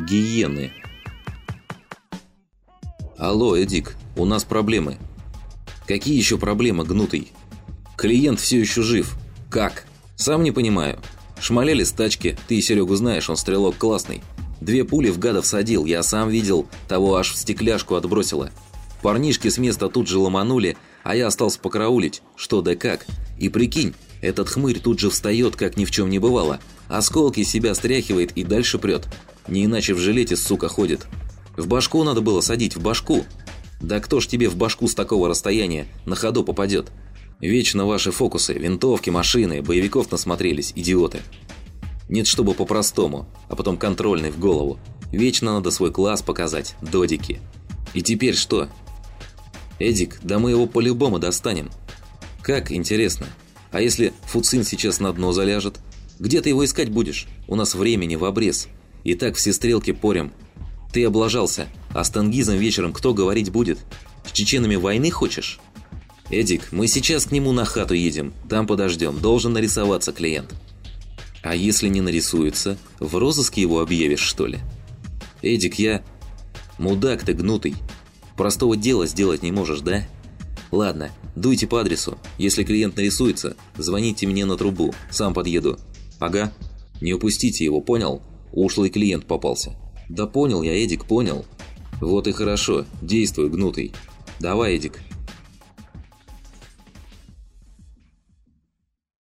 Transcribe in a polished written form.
Гиены. Алло, Эдик, у нас проблемы. Какие еще проблемы, гнутый? Клиент все еще жив. Как? Сам не понимаю. Шмаляли с тачки, ты и Серегу знаешь, он стрелок классный. 2 пули в гада всадил, я сам видел, того аж в стекляшку отбросило. Парнишки с места тут же ломанули, а я остался покараулить, что да как. И прикинь, этот хмырь тут же встает, как ни в чем не бывало. Осколки себя стряхивает и дальше прет. Не иначе в жилете, сука, ходит. В башку надо было садить, в башку. Да кто ж тебе в башку с такого расстояния на ходу попадет? Вечно ваши фокусы, винтовки, машины, боевиков насмотрелись, идиоты. Нет, чтобы по-простому, а потом контрольный в голову. Вечно надо свой класс показать, додики. И теперь что? Эдик, да мы его по-любому достанем. Как, интересно. А если Фуцин сейчас на дно заляжет? Где ты его искать будешь? У нас времени в обрез. И так все стрелки порем. Ты облажался, а с Тенгизом вечером кто говорить будет? С чеченами войны хочешь? Эдик, мы сейчас к нему на хату едем, там подождем, должен нарисоваться клиент. А если не нарисуется, в розыске его объявишь, что ли? Эдик, я... Мудак ты гнутый. Простого дела сделать не можешь, да? Ладно, дуйте по адресу. Если клиент нарисуется, звоните мне на трубу, сам подъеду. Ага. Не упустите его, понял? Ушлый клиент попался. Да понял я, Эдик, понял. Вот и хорошо, действуй, гнутый. Давай, Эдик.